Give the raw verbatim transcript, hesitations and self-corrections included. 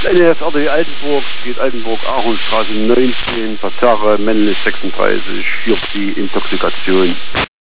N E F R D Altenburg, geht Altenburg, Ahornstraße neunzehn, Verzerre, männlich sechsunddreißig, für die Intoxikation.